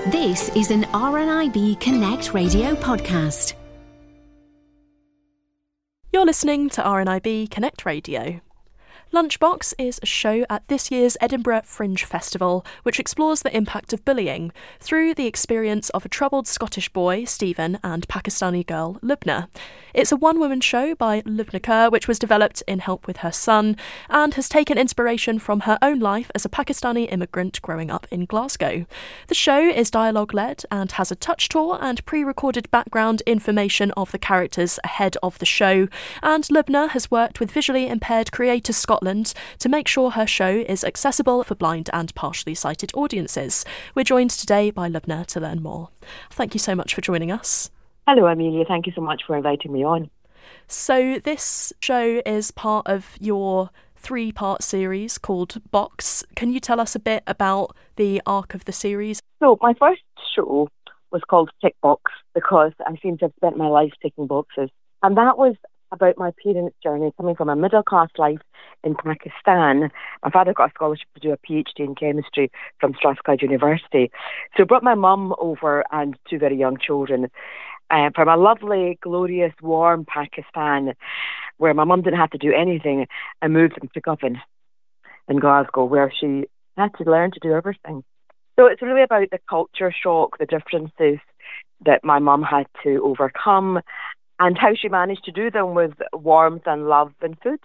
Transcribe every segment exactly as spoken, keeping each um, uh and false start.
This is an R N I B Connect radio podcast. You're listening to R N I B Connect Radio. Lunchbox is a show at this year's Edinburgh Fringe Festival, which explores the impact of bullying through the experience of a troubled Scottish boy, Stephen, and Pakistani girl, Lubna. It's a one-woman show by Lubna Kerr, which was developed in help with her son, and has taken inspiration from her own life as a Pakistani immigrant growing up in Glasgow. The show is dialogue-led and has a touch tour and pre-recorded background information of the characters ahead of the show, and Lubna has worked with visually impaired Creators Scotland to make sure her show is accessible for blind and partially sighted audiences. We're joined today by Lubna to learn more. Thank you so much for joining us. Hello, Amelia. Thank you so much for inviting me on. So this show is part of your three-part series called Box. Can you tell us a bit about the arc of the series? So my first show was called Tick Box because I seem to have spent my life ticking boxes. And that was about my parents' journey coming from a middle-class life in Pakistan. My father got a scholarship to do a PhD in chemistry from Strathclyde University. So I brought my mum over and two very young children uh, from a lovely, glorious, warm Pakistan where my mum didn't have to do anything and moved them to Govan in Glasgow where she had to learn to do everything. So it's really about the culture shock, the differences that my mum had to overcome, and how she managed to do them with warmth and love and food.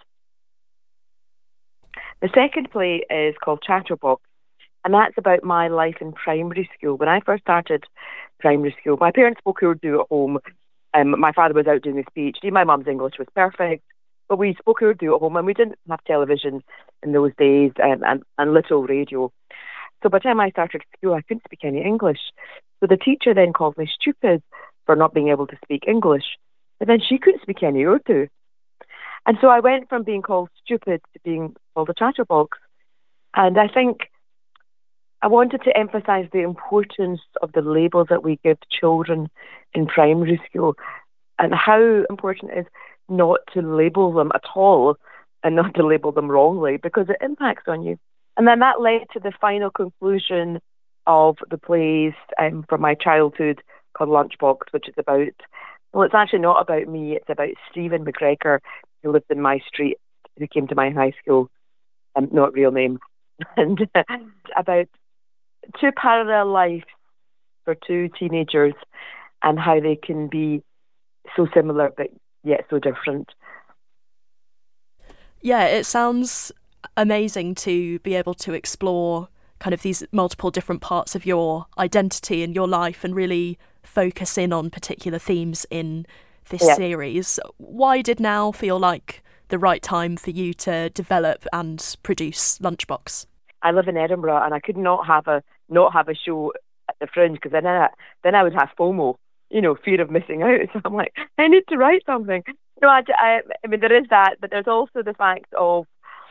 The second play is called Chatterbox, and that's about my life in primary school. When I first started primary school, my parents spoke Urdu at home. Um, my father was out doing his PhD. My mum's English was perfect, but we spoke Urdu at home, and we didn't have television in those days and, and, and little radio. So by the time I started school, I couldn't speak any English. So the teacher then called me stupid for not being able to speak English. But then she couldn't speak any Urdu. And so I went from being called stupid to being called a chatterbox. And I think I wanted to emphasise the importance of the labels that we give children in primary school and how important it is not to label them at all and not to label them wrongly because it impacts on you. And then that led to the final conclusion of the plays um, from my childhood called Lunchbox, which is about Well, it's actually not about me. It's about Stephen McGregor, who lived in my street, who came to my high school, um, not real name, and about two parallel lives for two teenagers and how they can be so similar but yet so different. Yeah, it sounds amazing to be able to explore kind of these multiple different parts of your identity and your life and really focus in on particular themes in this yeah. series. Why did now feel like the right time for you to develop and produce Lunchbox? I live in Edinburgh and I could not have a not have a show at the Fringe because then I, then I would have FOMO, you know, fear of missing out. So I'm like, I need to write something. No, I, I, I mean, there is that, but there's also the fact of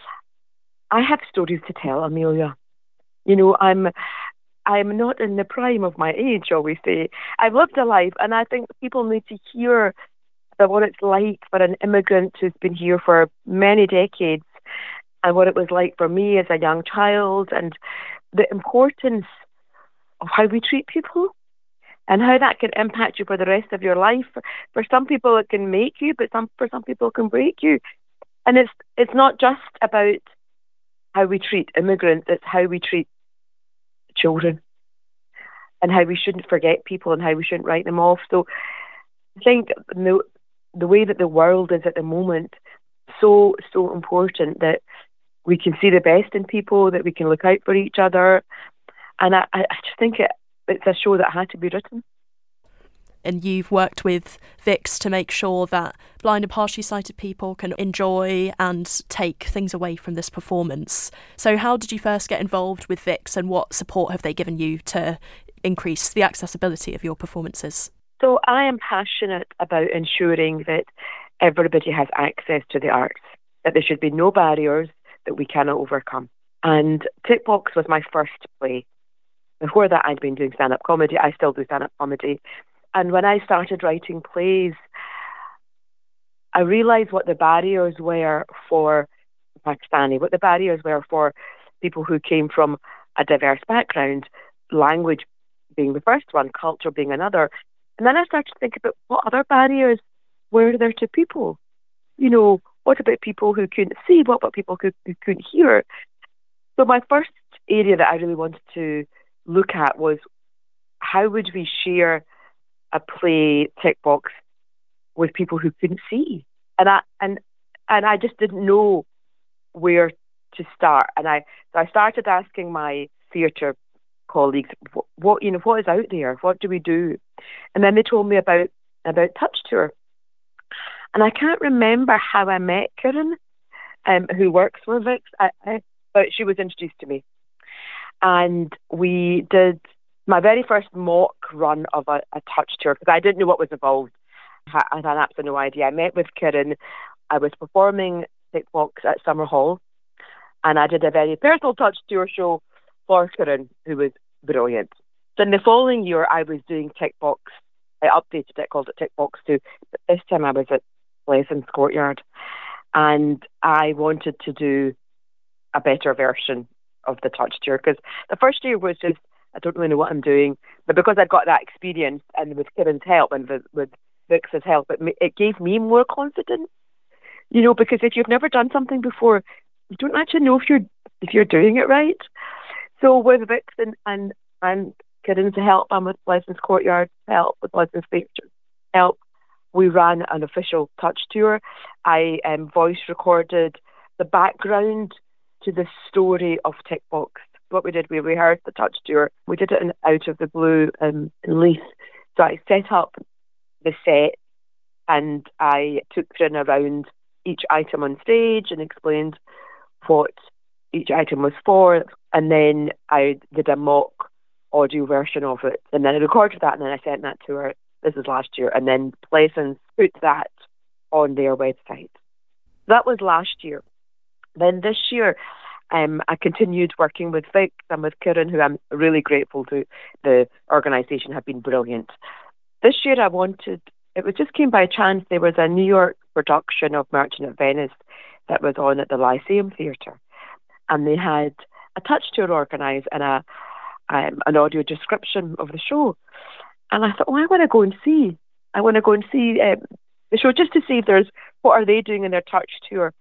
I have stories to tell, Amelia. You know, I'm I'm not in the prime of my age, shall we say. I've lived a life, and I think people need to hear about what it's like for an immigrant who's been here for many decades and what it was like for me as a young child and the importance of how we treat people and how that can impact you for the rest of your life. For some people, it can make you, but some for some people, it can break you. And it's it's not just about how we treat immigrants, it's how we treat children and how we shouldn't forget people and how we shouldn't write them off. So I think the, the way that the world is at the moment, so, so important that we can see the best in people, that we can look out for each other. And I, I just think it, it's a show that had to be written. And you've worked with Vix to make sure that blind and partially sighted people can enjoy and take things away from this performance. So how did you first get involved with Vix and what support have they given you to increase the accessibility of your performances? So I am passionate about ensuring that everybody has access to the arts, that there should be no barriers that we cannot overcome. And Tick Box was my first play. Before that, I'd been doing stand-up comedy. I still do stand-up comedy. And when I started writing plays, I realised what the barriers were for Pakistani, what the barriers were for people who came from a diverse background, language being the first one, culture being another. And then I started to think about what other barriers were there to people. You know, what about people who couldn't see? What about people who, who couldn't hear? So my first area that I really wanted to look at was how would we share a play tick box with people who couldn't see? And I and and I just didn't know where to start. And I so I started asking my theatre colleagues, what, what you know, what is out there? What do we do? And then they told me about about Touch Tour. And I can't remember how I met Kieran, um, who works for Vix, I, I, but she was introduced to me. And we did my very first mock run of a, a Touch Tour, because I didn't know what was involved. I, I had absolutely no idea. I met with Kieran. I was performing Tick Box at Summer Hall, and I did a very personal Touch Tour show for Kieran, who was brilliant. So in the following year, I was doing Tick Box. I updated it, called it Tick Box two, but this time I was at Pleasance Courtyard, and I wanted to do a better version of the Touch Tour, because the first year was just, I don't really know what I'm doing, but because I'd got that experience, and with Kieran's help and with, with Vix's help, it, it gave me more confidence, you know, because if you've never done something before, you don't actually know if you're if you're doing it right. So with Vix and, and, and Kieran's help, and with Pleasance Courtyard help, with Pleasance Theatre help, we ran an official Touch Tour. I um, voice recorded the background to the story of Tick Box. What we did, we rehearsed the Touch Tour. We did it in Out of the Blue um, in Leith. So I set up the set, and I took Kieran around each item on stage and explained what each item was for. And then I did a mock audio version of it. And then I recorded that, and then I sent that to her. This was last year. And then Pleasance put that on their website. That was last year. Then this year, um, I continued working with Vix and with Kieran, who I'm really grateful to. The organisation have been brilliant. This year I wanted, it was just came by chance, there was a New York production of Merchant of Venice that was on at the Lyceum Theatre. And they had a Touch Tour organised and a um, an audio description of the show. And I thought, oh, I want to go and see. I want to go and see um, the show, just to see if there's, what are they doing in their Touch Tour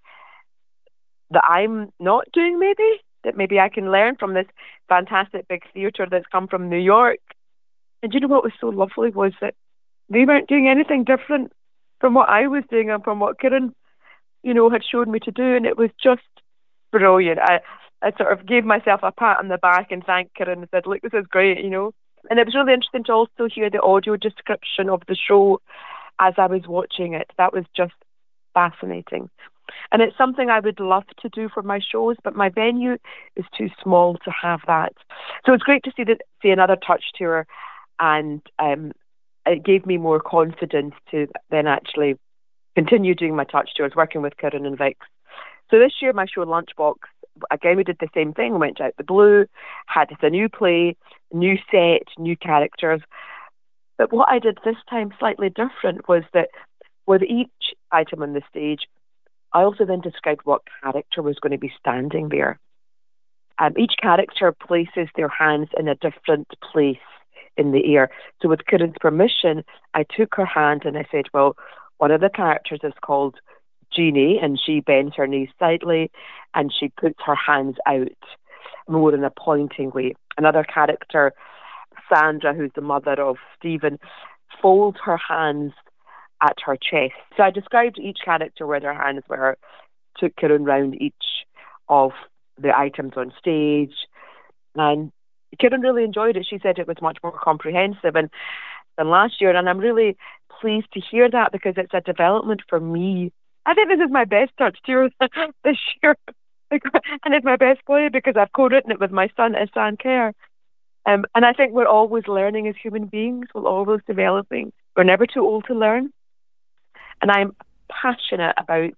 that I'm not doing, maybe, that maybe I can learn from this fantastic big theatre that's come from New York. And you know what was so lovely was that they weren't doing anything different from what I was doing and from what Kieran, you know, had showed me to do. And it was just brilliant. I, I sort of gave myself a pat on the back and thanked Kieran and said, look, this is great, you know. And it was really interesting to also hear the audio description of the show as I was watching it. That was just fascinating. And it's something I would love to do for my shows, but my venue is too small to have that. So it's great to see that, see another Touch Tour, and um, it gave me more confidence to then actually continue doing my Touch Tours, working with Kieran and Vix. So this year, my show Lunchbox, again, we did the same thing. We went out the blue, had a new play, new set, new characters. But what I did this time slightly different was that with each item on the stage, I also then described what character was going to be standing there. Um, each character places their hands in a different place in the air. So with Kieran's permission, I took her hand and I said, well, one of the characters is called Jeannie, and she bends her knees slightly and she puts her hands out more in a pointing way. Another character, Sandra, who's the mother of Stephen, folds her hands at her chest. So I described each character where their hands were, took Kieran round each of the items on stage, and Kieran really enjoyed it. She said it was much more comprehensive and, than last year, and I'm really pleased to hear that, because it's a development for me. I think this is my best Touch Tour this year, and it's my best play because I've co-written it with my son, Isan Kerr. Um, and I think we're always learning as human beings. We're always developing. We're never too old to learn. And I'm passionate about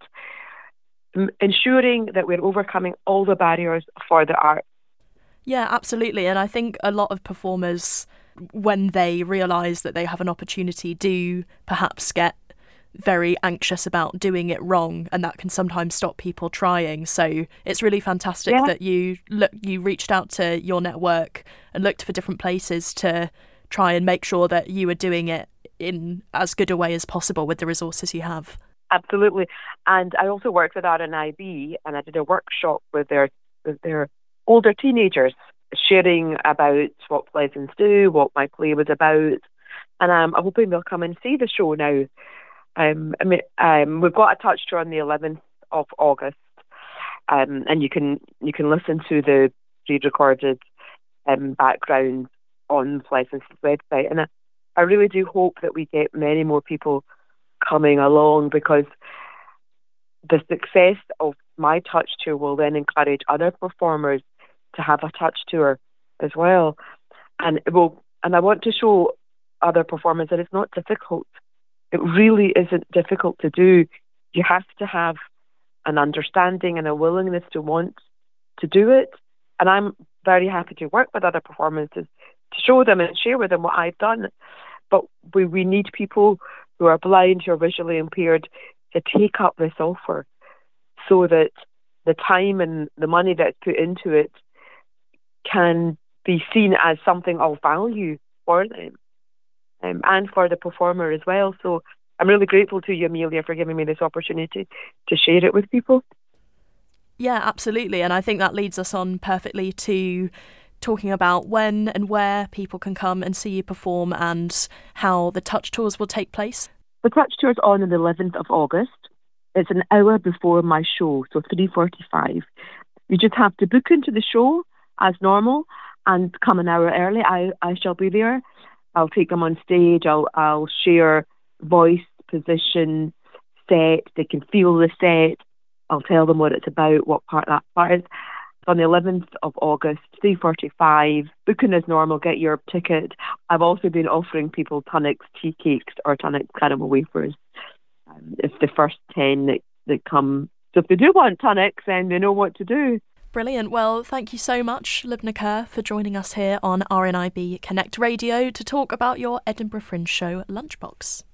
m- ensuring that we're overcoming all the barriers for the art. Yeah, absolutely. And I think a lot of performers, when they realise that they have an opportunity, do perhaps get very anxious about doing it wrong, and that can sometimes stop people trying. So it's really fantastic yeah. that you look you reached out to your network and looked for different places to try and make sure that you were doing it in as good a way as possible with the resources you have. Absolutely. And I also worked with R N I B, and I did a workshop with their with their older teenagers, sharing about what Pleasance do, what my play was about. And um, I'm hoping they'll come and see the show now. Um, I mean, um, we've got a touch tour on the eleventh of August, um, and you can you can listen to the pre-recorded um, background on Pleasance's website. And I, I really do hope that we get many more people coming along, because the success of my touch tour will then encourage other performers to have a touch tour as well. And it will, and I want to show other performers that it's not difficult. It really isn't difficult to do. You have to have an understanding and a willingness to want to do it. And I'm very happy to work with other performances to show them and share with them what I've done. But we, we need people who are blind, who are visually impaired, to take up this offer, so that the time and the money that's put into it can be seen as something of value for them. Um, and for the performer as well. So I'm really grateful to you, Amelia, for giving me this opportunity to share it with people. Yeah, absolutely. And I think that leads us on perfectly to talking about when and where people can come and see you perform, and how the touch tours will take place. The touch tour is on the eleventh of August. It's an hour before my show, so three forty-five. You just have to book into the show as normal and come an hour early. I, I shall be there. I'll take them on stage. I'll I'll share voice, position, set. They can feel the set. I'll tell them what it's about, what part that part is. It's on the eleventh of August, three forty-five. Booking as normal. Get your ticket. I've also been offering people Tunnocks tea cakes or Tunnocks caramel wafers. Um, it's the first ten that, that come. So if they do want Tunnocks, then they know what to do. Brilliant. Well, thank you so much, Lubna Kerr, for joining us here on R N I B Connect Radio to talk about your Edinburgh Fringe show, Lunchbox.